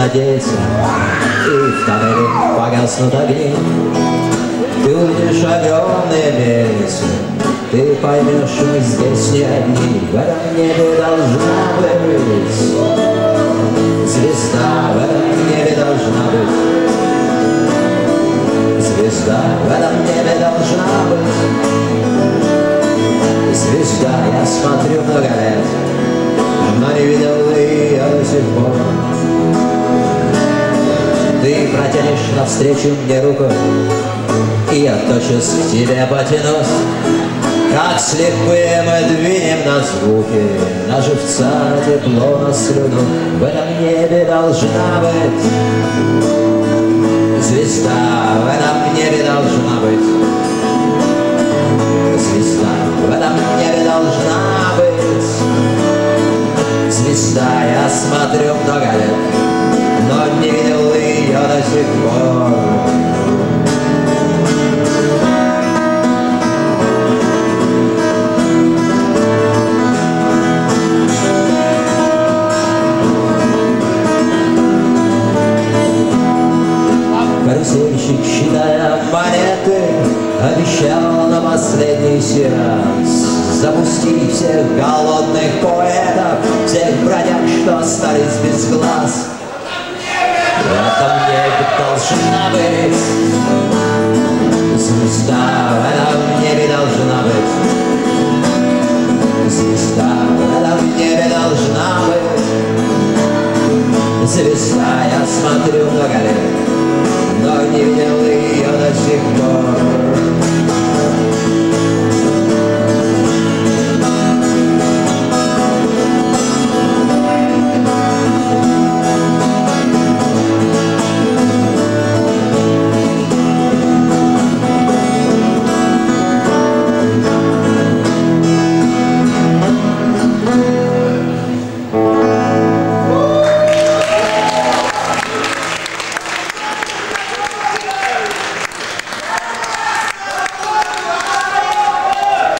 надеяться, и в тоннеле погаснут огни. Ты увидишь огромные мельницы, ты поймешь, мы здесь не одни. В этом небе должна быть звезда, в этом небе должна быть звезда, в этом небе должна быть звезда. Я смотрю много лет, но не видел ее до сих пор. Ты протянешь навстречу мне руку, и я тотчас к тебе потянусь. Как слепые мы двинем на звуки, на живца, на тепло, на слюну. В этом небе должна быть звезда, в этом небе должна быть звезда, в этом небе должна быть звезда. Я смотрю много лет, но не видел ее до сих пор. Карусельщик, считая монеты, обещал на последний сеанс запустить всех голодных поэтов, всех бродяг, что остались без глаз. В этом небе должна быть звезда, в этом небе должна быть звезда, в этом небе должна быть звезда. Я смотрю много лет, но не видел